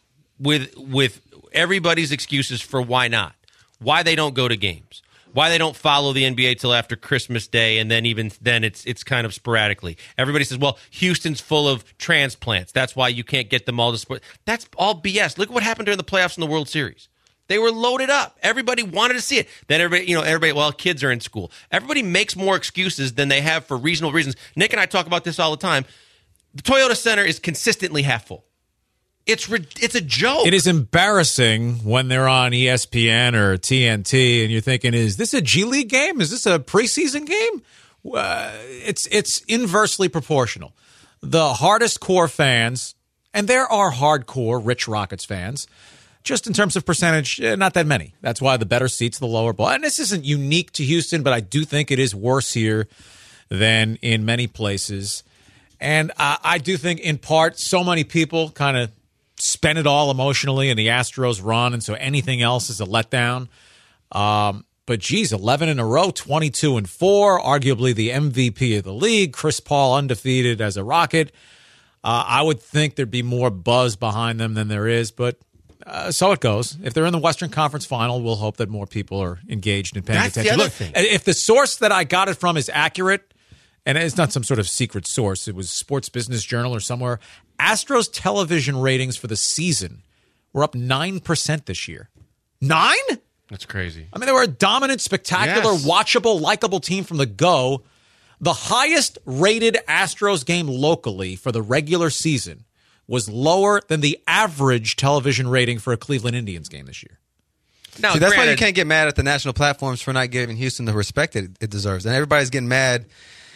with with everybody's excuses for why not? Why they don't go to games? Why they don't follow the N B A till after Christmas Day, and then even then it's it's kind of sporadically. Everybody says, well, Houston's full of transplants. That's why you can't get them all to sport. That's all B S. Look at what happened during the playoffs in the World Series. They were loaded up. Everybody wanted to see it. Then everybody, you know, everybody, well, kids are in school. Everybody makes more excuses than they have for reasonable reasons. Nick and I talk about this all the time. The Toyota Center is consistently half full. It's it's a joke. It is embarrassing when they're on E S P N or T N T, and you're thinking, "Is this a G League game? Is this a preseason game?" Uh, it's it's inversely proportional. The hardest core fans And there are hardcore rich Rockets fans. Just in terms of percentage, eh, not that many. That's why the better seats, the lower bowl. And this isn't unique to Houston, but I do think it is worse here than in many places. And I, I do think, in part, so many people kind of spend it all emotionally in the Astros run, and so anything else is a letdown. Um, but, geez, eleven in a row, twenty-two and four, arguably the M V P of the league. Chris Paul undefeated as a Rocket. Uh, I would think there'd be more buzz behind them than there is, but uh, so it goes. If they're in the Western Conference Final, we'll hope that more people are engaged and paying That's attention. the other Look, thing. if the source that I got it from is accurate, and it's not some sort of secret source, it was Sports Business Journal or somewhere, Astros television ratings for the season were up nine percent this year. Nine? That's crazy. I mean, they were a dominant, spectacular, Yes. watchable, likable team from the go. The highest rated Astros game locally for the regular season was lower than the average television rating for a Cleveland Indians game this year. Now, See, that's why you granted- can't get mad at the national platforms for not giving Houston the respect it, it deserves. And everybody's getting mad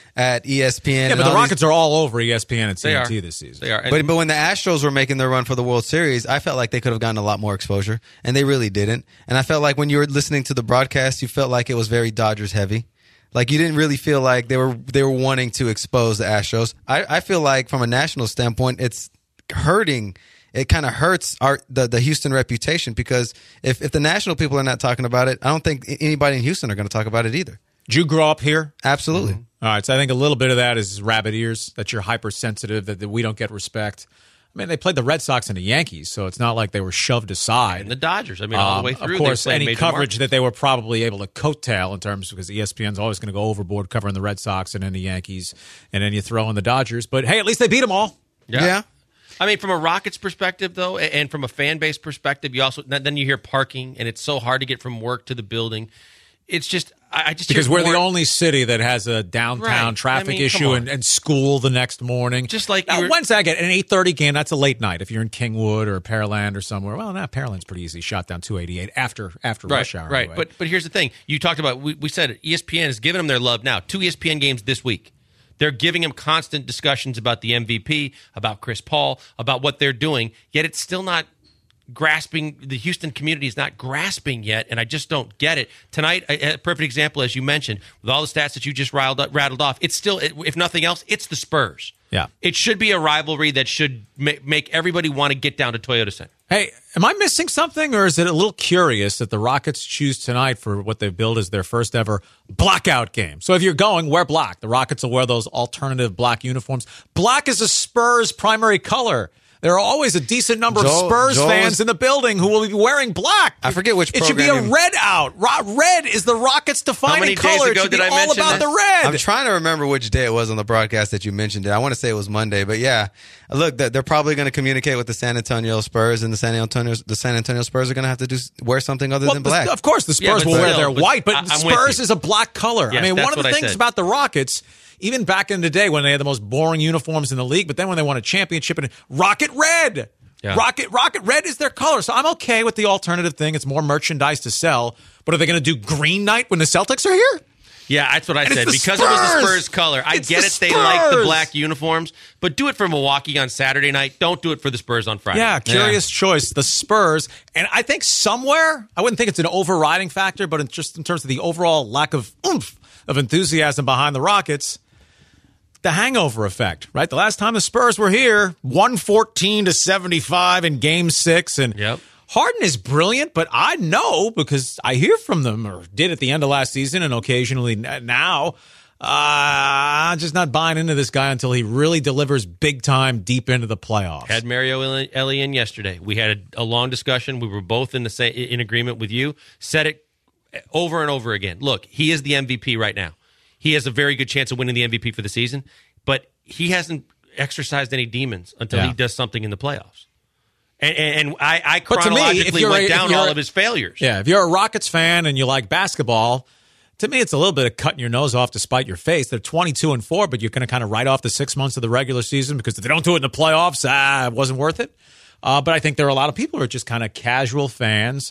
at E S P N. Yeah, and but the all Rockets are all over E S P N and They T N are. T this season. They are. And- But but when the Astros were making their run for the World Series, I felt like they could have gotten a lot more exposure, and they really didn't. And I felt like when you were listening to the broadcast, you felt like it was very Dodgers heavy. Like you didn't really feel like they were they were wanting to expose the Astros. I, I feel like from a national standpoint, it's hurting. It kind of hurts our the, the Houston reputation because if, if the national people are not talking about it, I don't think anybody in Houston are going to talk about it either. Did you grow up here? Absolutely. All right, so I think a little bit of that is rabbit ears, that you're hypersensitive, that, that we don't get respect. I mean, they played the Red Sox and the Yankees, so it's not like they were shoved aside. And the Dodgers. I mean, all the way Um, through. Of course, they played any major coverage markets. that they were probably able to coattail in terms because E S P N's always going to go overboard covering the Red Sox and then the Yankees, and then you throw in the Dodgers. But hey, at least they beat them all. Yeah. Yeah. I mean, from a Rockets perspective, though, and from a fan base perspective, you also then you hear parking, and it's so hard to get from work to the building. It's just, I I just Because hear we're more- the only city that has a downtown Right. traffic I mean, come issue on. and, and school the next morning. Just like now, you were- when's that get? An eight thirty game, that's a late night. If you're in Kingwood or Pearland or somewhere. Well, not Pearland's pretty easy. Shot down two eighty-eight after after right, rush hour. right. anyway. But but here's the thing: you talked about. We, we said it, E S P N is giving them their love now. Two E S P N games this week. They're giving him constant discussions about the M V P, about Chris Paul, about what they're doing. Yet it's still not grasping. The Houston community is not grasping yet, and I just don't get it. Tonight, a, a perfect example, as you mentioned, with all the stats that you just rattled, up, rattled off. It's still, if nothing else, it's the Spurs. Yeah. It should be a rivalry that should ma- make everybody want to get down to Toyota Center. Hey, am I missing something, or is it a little curious that the Rockets choose tonight for what they've billed as their first ever blackout game? So if you're going, wear black. The Rockets will wear those alternative black uniforms. Black is a Spurs primary color. There are always a decent number Joel- of Spurs Joel fans was- in the building who will be wearing black. I forget which It should be a program he- red out. Ro- Red is the Rockets' defining many days color. ago it should did be I all mention about that? the red. I'm trying to remember which day it was on the broadcast that you mentioned it. I want to say it was Monday, but yeah, look, they're probably going to communicate with the San Antonio Spurs, and the San Antonio the San Antonio Spurs are going to have to do wear something other Well, than the- black. of course, the Yeah, Spurs but will wear still, their but white, but I- I'm with Spurs you. is a black color. Yes, I mean, that's one of the what I things said. about the Rockets, even back in the day when they had the most boring uniforms in the league, but then when they won a championship, and Rocket Red. Yeah. Rocket Rocket Red is their color. So I'm okay with the alternative thing. It's more merchandise to sell. But are they going to do green night when the Celtics are here? Yeah, that's what I And it's said. the Because it was the Spurs! Spurs color. I It's get the it. They like the Spurs! black uniforms, but do it for Milwaukee on Saturday night. Don't do it for the Spurs on Friday. Yeah, curious choice. The Spurs. And I think somewhere, I wouldn't think it's an overriding factor, but in just in terms of the overall lack of oomph of enthusiasm behind the Rockets, the hangover effect, right? The last time the Spurs were here, one fourteen to seventy-five in game six. And Yep. Harden is brilliant, but I know because I hear from them, or did at the end of last season and occasionally n- now, uh, I'm just not buying into this guy until he really delivers big time deep into the playoffs. Had Mario Eli- Ellie in yesterday. We had a, a long discussion. We were both in the same, in agreement with you. Said it over and over again. Look, he is the M V P right now. He has a very good chance of winning the M V P for the season, but he hasn't exercised any demons until Yeah. he does something in the playoffs. And, and, and I, I But to me, if chronologically you're a- went if down you're all a- of his failures. Yeah, if you're a Rockets fan and you like basketball, to me it's a little bit of cutting your nose off to spite your face. They're twenty-two and four, but you're going to kind of write off the six months of the regular season because if they don't do it in the playoffs, ah, it wasn't worth it. Uh, but I think there are a lot of people who are just kind of casual fans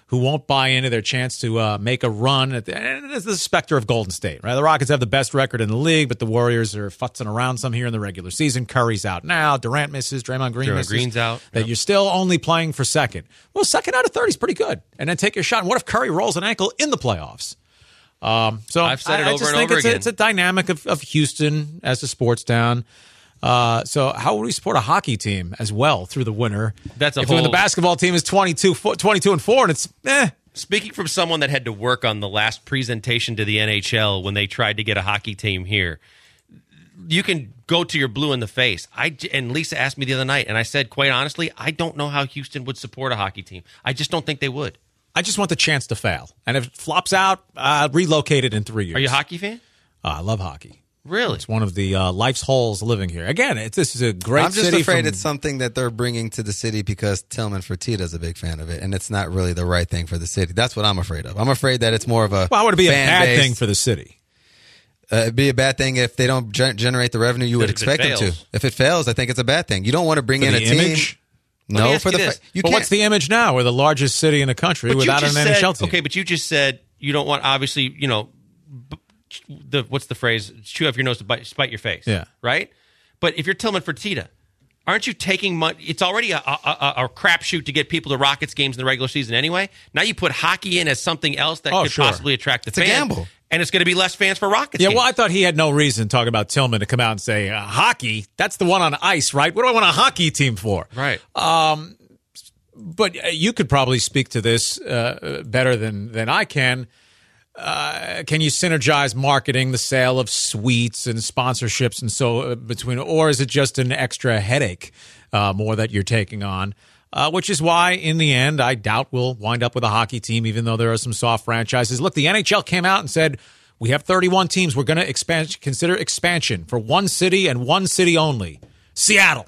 who won't buy into their chance to uh, make a run. At the, and it's the specter of Golden State, right? The Rockets have the best record in the league, but the Warriors are futzing around some here in the regular season. Curry's out now. Durant misses. Draymond Green Draymond misses. Green's out. That Yep. you're still only playing for second. Well, second out of thirty is pretty good. And then take your shot. And what if Curry rolls an ankle in the playoffs? Um, so I've said it I, I over just and think over it's a, again. it's a dynamic of, of Houston as a sports town. Uh, so how would we support a hockey team as well through the winter? That's a if when whole- the basketball team is twenty-two, fo- twenty-two and four, and it's eh. Speaking from someone that had to work on the last presentation to the N H L when they tried to get a hockey team here, you can go to your blue in the face. I and Lisa asked me the other night, and I said, quite honestly, I don't know how Houston would support a hockey team. I just don't think they would. I just want the chance to fail, and if it flops out, uh, relocate it in three years. Are you a hockey fan? Uh, I love hockey. Really? It's one of the uh, life's holes living here. Again, it's, this is a great I'm just city. afraid from- it's something that they're bringing to the city because Tillman Fertitta is a big fan of it, and it's not really the right thing for the city. That's what I'm afraid of. I'm afraid that it's more of a Well, would it be a fan bad base. thing for the city? Uh, it'd be a bad thing if they don't gen- generate the revenue you would If it expect them to. fails. If it fails, I think it's a bad thing. You don't want to bring For in the a team. image? Let me No, ask for you the this. fa- you But can't. what's the image now? We're the largest city in the country But you without an just N H L said, team. okay, but you just said you don't want, obviously, you know, b- the what's the phrase? Chew off your nose to bite, spite your face. Yeah. Right? But if you're Tillman Fertitta, aren't you taking money? It's already a, a, a, a crapshoot to get people to Rockets games in the regular season anyway. Now you put hockey in as something else that Oh, could sure. possibly attract the It's a fans. gamble. And it's going to be less fans for Rockets Yeah, games. well, I thought he had no reason talking about Tillman to come out and say, uh, hockey, that's the one on ice, right? What do I want a hockey team for? Right. Um, but uh, you could probably speak to this uh, better than, than I can. Uh, can you synergize marketing, the sale of suites and sponsorships and so uh, between, or is it just an extra headache uh, more that you're taking on? Uh, which is why, in the end, I doubt we'll wind up with a hockey team, even though there are some soft franchises. Look, the N H L came out and said, we have thirty-one teams. We're going to expand, consider expansion for one city and one city only, Seattle.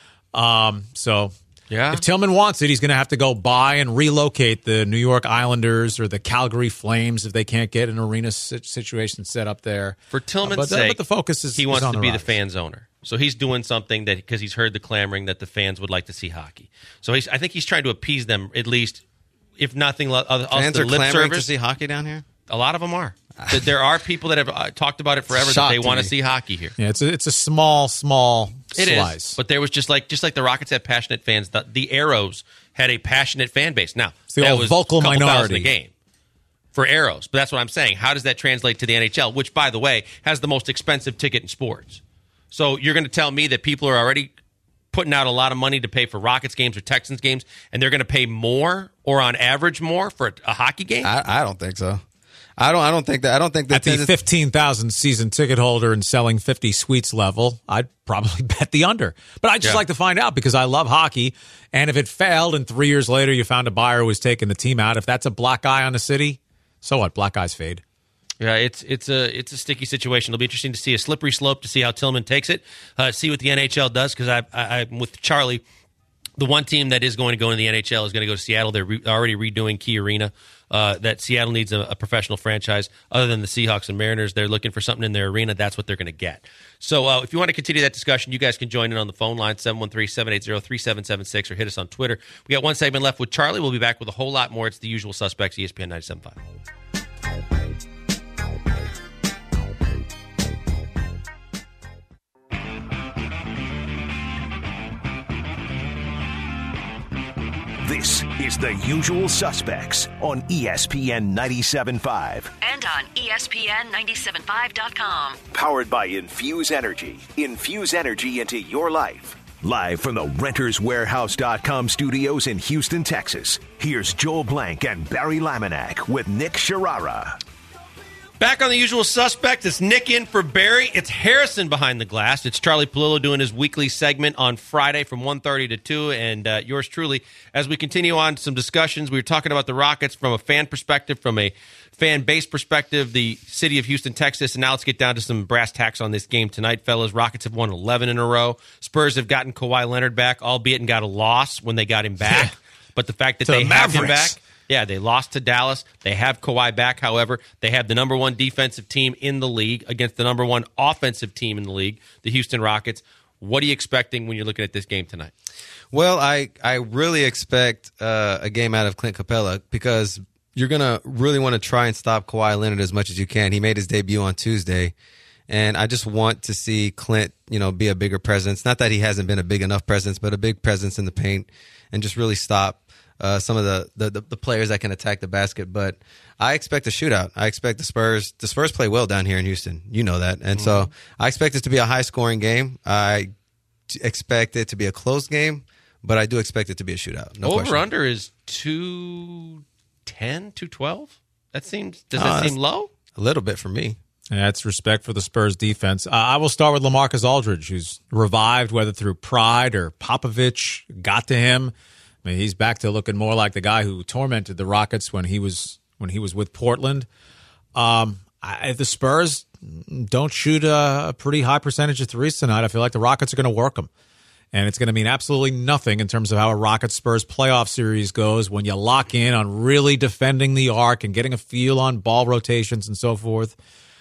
Um, so Yeah. if Tillman wants it, he's going to have to go buy and relocate the New York Islanders or the Calgary Flames if they can't get an arena si- situation set up there. For Tillman's Uh, but, the- sake, but the focus is he is wants on to the be the rise. fans owner. So he's doing something that because he's heard the clamoring that the fans would like to see hockey. So he's, I think he's trying to appease them at least, if nothing else. Fans the are lip clamoring to service. see hockey down here. A lot of them are. That there are people that have uh, talked about it forever that Shock they to want to me. see hockey here. Yeah, it's a, it's a small, small It slice. is, but there was just like just like the Rockets had passionate fans. The, the Arrows had a passionate fan base. Now It's the that old was vocal a couple thousand minority. a game for Arrows, but that's what I'm saying. How does that translate to the N H L, which, by the way, has the most expensive ticket in sports? So you're going to tell me that people are already putting out a lot of money to pay for Rockets games or Texans games, and they're going to pay more or on average more for a, a hockey game? I, I don't think so. I don't. I don't think that. I don't think that. At the fifteen thousand season ticket holder and selling fifty suites level, I'd probably bet the under. But I'd just Yeah. like to find out because I love hockey. And if it failed and three years later you found a buyer who was taking the team out, if that's a black eye on the city, so what? Black eyes fade. Yeah, it's it's a it's a sticky situation. It'll be interesting to see a slippery slope to see how Tillman takes it, uh, see what the N H L does. Because I, I, I'm with Charlie. The one team that is going to go in the N H L is going to go to Seattle. They're re- already redoing Key Arena. Uh, that Seattle needs a, a professional franchise. Other than the Seahawks and Mariners, they're looking for something in their arena. That's what they're going to get. So uh, if you want to continue that discussion, you guys can join in on the phone line, seven one three, seven eight zero, three seven seven six, or hit us on Twitter. We got one segment left with Charlie. We'll be back with a whole lot more. It's the usual suspects, E S P N ninety-seven point five. This is The Usual Suspects on E S P N ninety-seven point five. And on E S P N ninety-seven point five dot com. Powered by Infuse Energy. Infuse energy into your life. Live from the Renters Warehouse dot com studios in Houston, Texas. Here's Joel Blank and Barry Laminack with Nick Sharara. Back on The Usual Suspect, it's Nick in for Barry. It's Harrison behind the glass. It's Charlie Palillo doing his weekly segment on Friday from one thirty to two, and uh, yours truly. As we continue on some discussions, we were talking about the Rockets from a fan perspective, from a fan base perspective, the city of Houston, Texas, and now let's get down to some brass tacks on this game tonight, fellas. Rockets have won eleven in a row. Spurs have gotten Kawhi Leonard back, albeit and got a loss when they got him back. But the fact that To they the have him Mavericks. back, yeah, they lost to Dallas. They have Kawhi back, however. They have the number one defensive team in the league against the number one offensive team in the league, the Houston Rockets. What are you expecting when you're looking at this game tonight? Well, I, I really expect uh, a game out of Clint Capella because you're going to really want to try and stop Kawhi Leonard as much as you can. He made his debut on Tuesday, and I just want to see Clint, you know, be a bigger presence. Not that he hasn't been a big enough presence, but a big presence in the paint and just really stop uh, some of the, the, the, the players that can attack the basket. But I expect a shootout. I expect the Spurs. The Spurs play well down here in Houston. You know that. And mm-hmm. so I expect it to be a high-scoring game. I expect it to be a close game, but I do expect it to be a shootout. No Over-under is two ten, two twelve? That seems, does Uh, that seem low? A little bit for me. And that's respect for the Spurs defense. Uh, I will start with LaMarcus Aldridge, who's revived, whether through pride or Popovich got to him. I mean, he's back to looking more like the guy who tormented the Rockets when he was when he was with Portland. Um, I, if the Spurs don't shoot a, a pretty high percentage of threes tonight, I feel like the Rockets are going to work them. And it's going to mean absolutely nothing in terms of how a Rockets-Spurs playoff series goes when you lock in on really defending the arc and getting a feel on ball rotations and so forth.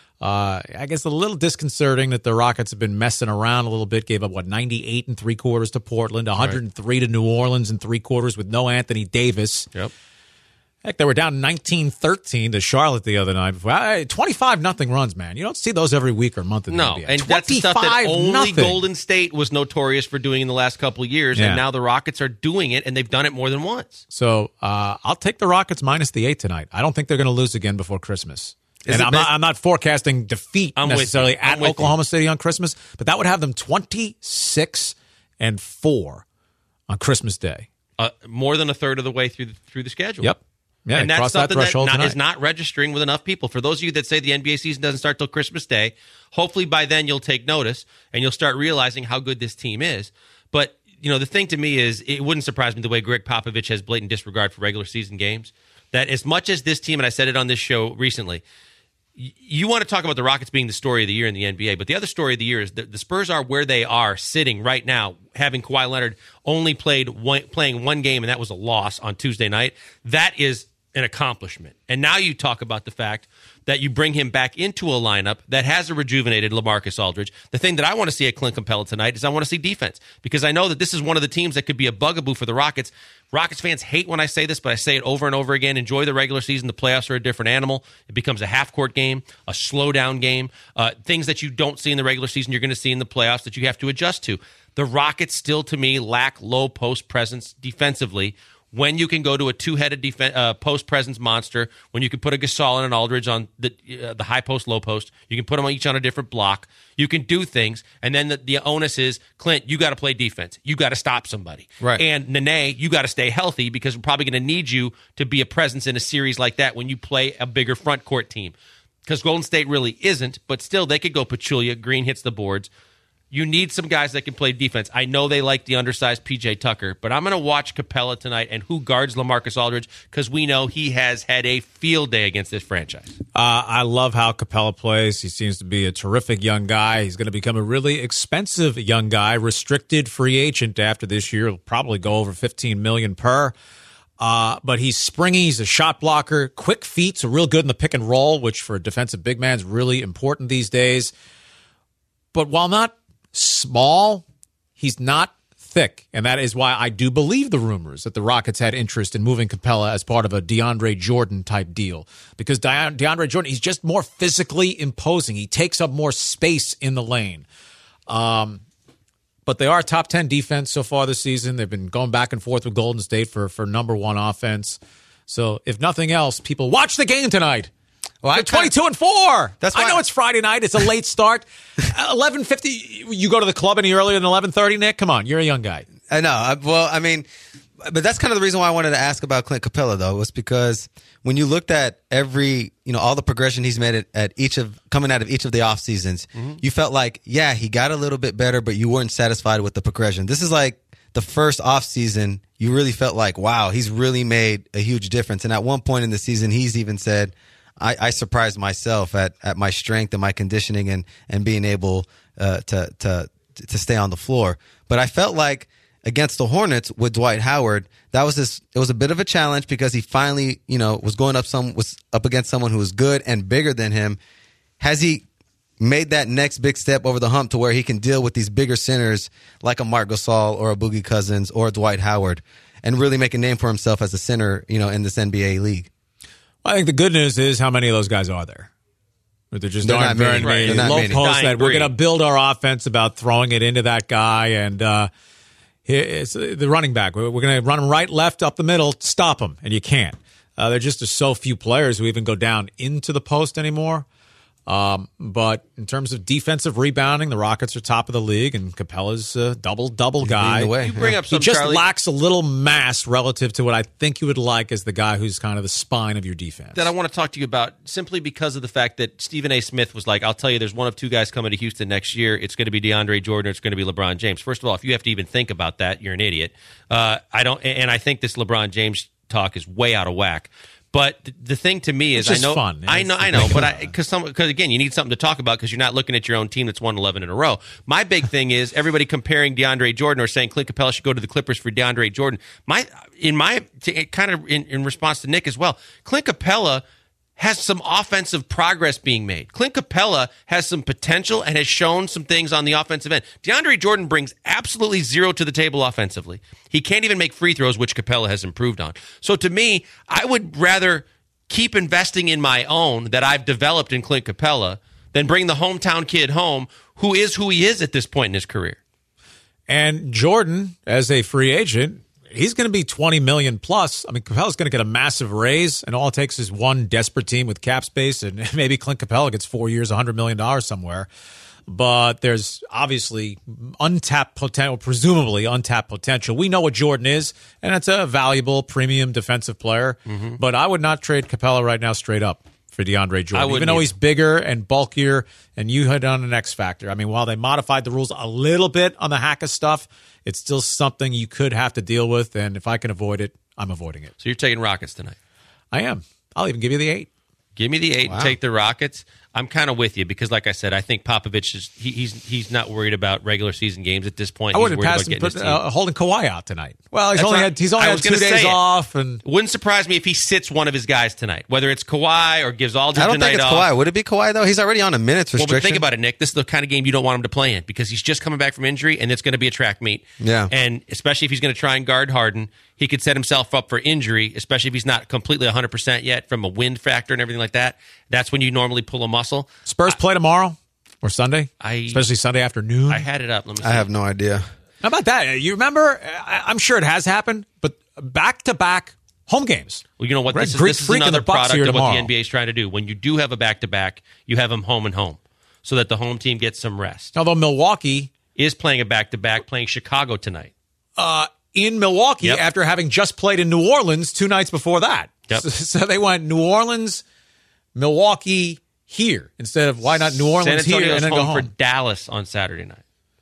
Uh, I guess a little disconcerting that the Rockets have been messing around a little bit. Gave up, what, ninety-eight and three quarters to Portland, one hundred three right. to New Orleans and three quarters with no Anthony Davis. Yep. Heck, they were down nineteen thirteen to Charlotte the other night. twenty-five nothing runs, man. You don't see those every week or month in the no, N B A. and that's the stuff that only nothing. Golden State was notorious for doing in the last couple of years, Yeah. and now the Rockets are doing it, and they've done it more than once. So uh, I'll take the Rockets minus the eight tonight. I don't think they're going to lose again before Christmas. Is and it I'm best- not, I'm not forecasting defeat I'm with necessarily you. I'm at with Oklahoma you. City on Christmas, but that would have them twenty-six and four on Christmas Day. Uh, more than a third of the way through the, through the schedule. Yep. Yeah, and that's cross that something that, threshold not, tonight. is not registering with enough people. For those of you that say the N B A season doesn't start till Christmas Day, hopefully by then you'll take notice and you'll start realizing how good this team is. But, you know, the thing to me is it wouldn't surprise me the way Greg Popovich has blatant disregard for regular season games, that as much as this team, and I said it on this show recently, y- you want to talk about the Rockets being the story of the year in the N B A, but the other story of the year is that the Spurs are where they are sitting right now, having Kawhi Leonard only played one, playing one game, and that was a loss on Tuesday night. That is an accomplishment. And now you talk about the fact that you bring him back into a lineup that has a rejuvenated LaMarcus Aldridge. The thing that I want to see at Clint Capella tonight is I want to see defense, because I know that this is one of the teams that could be a bugaboo for the Rockets. Rockets fans hate when I say this, but I say it over and over again. Enjoy the regular season. The playoffs are a different animal. It becomes a half-court game, a slow-down game, uh, things that you don't see in the regular season you're going to see in the playoffs that you have to adjust to. The Rockets still, to me, lack low-post presence defensively. When you can go to a two-headed def- uh, post-presence monster, when you can put a Gasol and an Aldridge on the uh, the high post, low post, you can put them each on a different block. You can do things, and then the, the onus is, Clint, you got to play defense. You got to stop somebody. Right. And Nene, you got to stay healthy, because we're probably going to need you to be a presence in a series like that when you play a bigger front court team. Because Golden State really isn't, but still they could go Pachulia. Green hits the boards. You need some guys that can play defense. I know they like the undersized P J Tucker, but I'm going to watch Capella tonight and who guards LaMarcus Aldridge, because we know he has had a field day against this franchise. Uh, I love how Capella plays. He seems to be a terrific young guy. He's going to become a really expensive young guy, restricted free agent after this year. He'll probably go over fifteen million dollars per. Uh, but he's springy. He's a shot blocker, quick feet, so real good in the pick and roll, which for a defensive big man is really important these days. But while not small, he's not thick, and that is why I do believe the rumors that the Rockets had interest in moving Capella as part of a DeAndre Jordan type deal, because De- DeAndre Jordan, he's just more physically imposing. He takes up more space in the lane. Um, but they are top ten defense so far this season. They've been going back and forth with Golden State for, for number one offense. So if nothing else, people watch the game tonight. Well, They're twenty-two and four. That's I why- know it's Friday night. It's a late start. eleven fifty. You go to the club any earlier than eleven thirty, Nick? Come on, you're a young guy. I know. I, well, I mean, but that's kind of the reason why I wanted to ask about Clint Capella, though, was because when you looked at every, you know, all the progression he's made at, at each of coming out of each of the off seasons, mm-hmm. you felt like, yeah, he got a little bit better, but you weren't satisfied with the progression. This is like the first off season. You really felt like, wow, he's really made a huge difference. And at one point in the season, he's even said, I, I surprised myself at, at my strength and my conditioning and, and being able uh, to, to to stay on the floor. But I felt like against the Hornets with Dwight Howard, that was this. It was a bit of a challenge because he finally, you know, was going up some was up against someone who was good and bigger than him. Has he made that next big step over the hump to where he can deal with these bigger centers like a Marc Gasol or a Boogie Cousins or a Dwight Howard and really make a name for himself as a center, you know, in this N B A league. I think the good news is how many of those guys are there? But there just They're aren't not very many. many. They're not Low many. post Dying that we're breed. going to build our offense about throwing it into that guy and uh, it's the running back. We're going to run him right, left, up the middle, stop him, and you can't. Uh, there just are so few players who even go down into the post anymore. Um, but in terms of defensive rebounding, the Rockets are top of the league, and Capella's a double-double guy. the way. You bring up He some, just Charlie, lacks a little mass relative to what I think you would like as the guy who's kind of the spine of your defense. that I want to talk to you about simply because of the fact that Stephen A. Smith was like, I'll tell you, there's one of two guys coming to Houston next year. It's going to be DeAndre Jordan or it's going to be LeBron James. First of all, if you have to even think about that, you're an idiot. Uh, I don't, and I think this LeBron James talk is way out of whack. But th- the thing to me is, It's just I know, fun. I It's know, the I know, thing. but I because some because again, you need something to talk about because you're not looking at your own team that's won eleven in a row. My big thing is everybody comparing DeAndre Jordan or saying Clint Capella should go to the Clippers for DeAndre Jordan. My in my to, kind of in, in response to Nick as well, Clint Capella has some offensive progress being made. Clint Capella has some potential and has shown some things on the offensive end. DeAndre Jordan brings absolutely zero to the table offensively. He can't even make free throws, which Capella has improved on. So to me, I would rather keep investing in my own that I've developed in Clint Capella than bring the hometown kid home who is who he is at this point in his career. And Jordan, as a free agent, he's going to be twenty million dollars plus. I mean, Capella's going to get a massive raise, and all it takes is one desperate team with cap space, and maybe Clint Capella gets four years, one hundred million dollars somewhere. But there's obviously untapped potential, presumably untapped potential. We know what Jordan is, and it's a valuable premium defensive player. Mm-hmm. But I would not trade Capella right now straight up for DeAndre Jordan, even though either. he's bigger and bulkier, and you hit on an X factor. I mean, while they modified the rules a little bit on the Hacka stuff, it's still something you could have to deal with, and if I can avoid it, I'm avoiding it. So you're taking Rockets tonight. I am. I'll even give you the eight. Give me the eight Wow. and take the Rockets. I'm kind of with you because, like I said, I think Popovich is he, he's he's not worried about regular season games at this point. I He's wouldn't worried pass about him, getting his put, team. uh, holding Kawhi out tonight. Well, he's That's only not- had he's only I had was two gonna days say it. off, and Wouldn't surprise me if he sits one of his guys tonight, whether it's Kawhi or gives Aldridge I don't a night think it's off. Kawhi. Would it be Kawhi, though? He's already on a minutes Well, restriction. but think about it, Nick. This is the kind of game you don't want him to play in because he's just coming back from injury, and it's going to be a track meet. Yeah. And especially if he's going to try and guard Harden, he could set himself up for injury, especially if he's not completely one hundred percent yet from a wind factor and everything like that. That's when you normally pull a muscle. Spurs play tomorrow or Sunday, I- especially Sunday afternoon. I had it up. Let me see. I have no idea. How about that? You remember? I, I'm sure it has happened, but back to back home games. Well, you know what? Red This is, Greek this is Freak and another the Bucks product here of what tomorrow. the N B A is trying to do. When you do have a back-to-back, you have them home and home so that the home team gets some rest. Although Milwaukee Is playing a back-to-back, playing Chicago tonight. uh, in Milwaukee Yep. after having just played in New Orleans two nights before that. Yep. So, so they went New Orleans, Milwaukee here instead of why not New Orleans San here Antonio's and then go home home. for Dallas on Saturday night.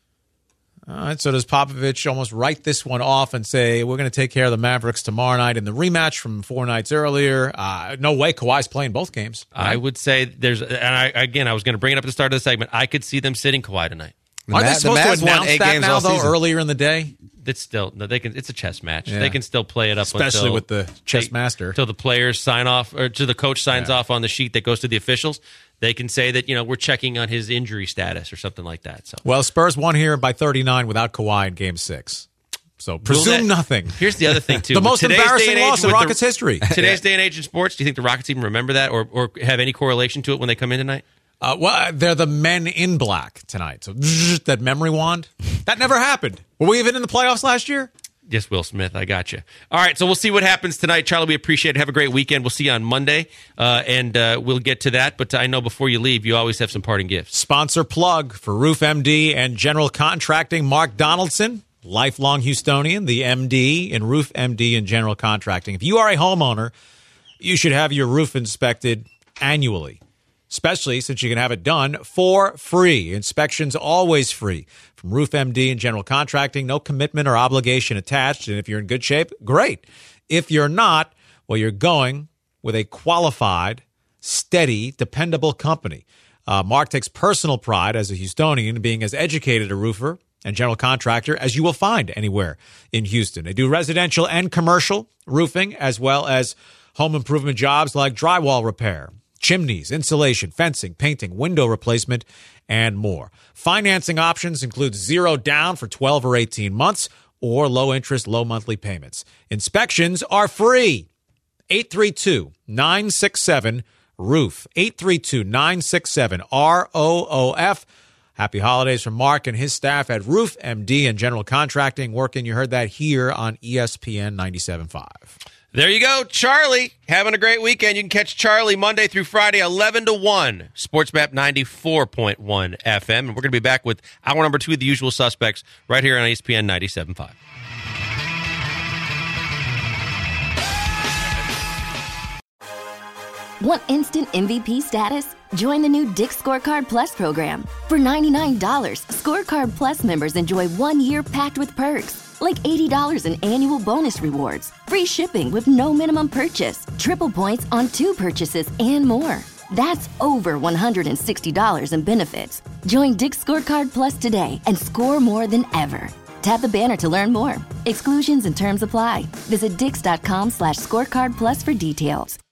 All right, so does Popovich almost write this one off and say, we're going to take care of the Mavericks tomorrow night in the rematch from four nights earlier? Uh, no way Kawhi's playing both games. I would say there's, and I, again, I was going to bring it up at the start of the segment. I could see them sitting Kawhi tonight. The Are Ma- they the supposed Mavs to won announce eight that games now, all though, season. earlier in the day? It's still no. They can. It's a chess match. Yeah. They can still play it up, Especially until, with the chess they- master. Till the players sign off, or till the coach signs Yeah. off on the sheet that goes to the officials. They can say that you know we're checking on his injury status or something like that. So Well, Spurs won here by thirty-nine without Kawhi in game six. So presume that- nothing. Here's the other thing too. The With most today's embarrassing day and age loss in with Rockets the- history. Today's day and age in sports. Do you think the Rockets even remember that, or or have any correlation to it when they come in tonight? Uh, well, they're the men in black tonight. So that memory wand, that never happened. Were we even in the playoffs last year? Yes, Will Smith. I got you. All right, so we'll see what happens tonight. Charlie, we appreciate it. Have a great weekend. We'll see you on Monday, uh, and uh, we'll get to that. But I know before you leave, you always have some parting gifts. Sponsor plug for Roof M D and General Contracting, Mark Donaldson, lifelong Houstonian, the M D in Roof M D and General Contracting. If you are a homeowner, you should have your roof inspected annually, especially since you can have it done for free. Inspections always free from Roof M D and General Contracting. No commitment or obligation attached. And if you're in good shape, great. If you're not, well, you're going with a qualified, steady, dependable company. Uh, Mark takes personal pride as a Houstonian in being as educated a roofer and general contractor as you will find anywhere in Houston. They do residential and commercial roofing as well as home improvement jobs like drywall repair, chimneys, insulation, fencing, painting, window replacement, and more. Financing options include zero down for twelve or eighteen months or low interest, low monthly payments. Inspections are free. eight three two, nine six seven, roof. eight three two, nine six seven, R O O F. Happy holidays from Mark and his staff at Roof M D and General Contracting. Working, you heard that here on E S P N ninety-seven point five. There you go, Charlie. Having a great weekend. You can catch Charlie Monday through Friday, eleven to one, SportsMap ninety-four point one F M. And we're going to be back with hour number two of The Usual Suspects right here on E S P N ninety-seven point five. Want instant M V P status? Join the new Dick's Scorecard Plus program. For ninety-nine dollars, Scorecard Plus members enjoy one year packed with perks, like eighty dollars in annual bonus rewards, free shipping with no minimum purchase, triple points on two purchases, and more. That's over one hundred sixty dollars in benefits. Join Dick's Scorecard Plus today and score more than ever. Tap the banner to learn more. Exclusions and terms apply. Visit dix.com slash scorecard plus for details.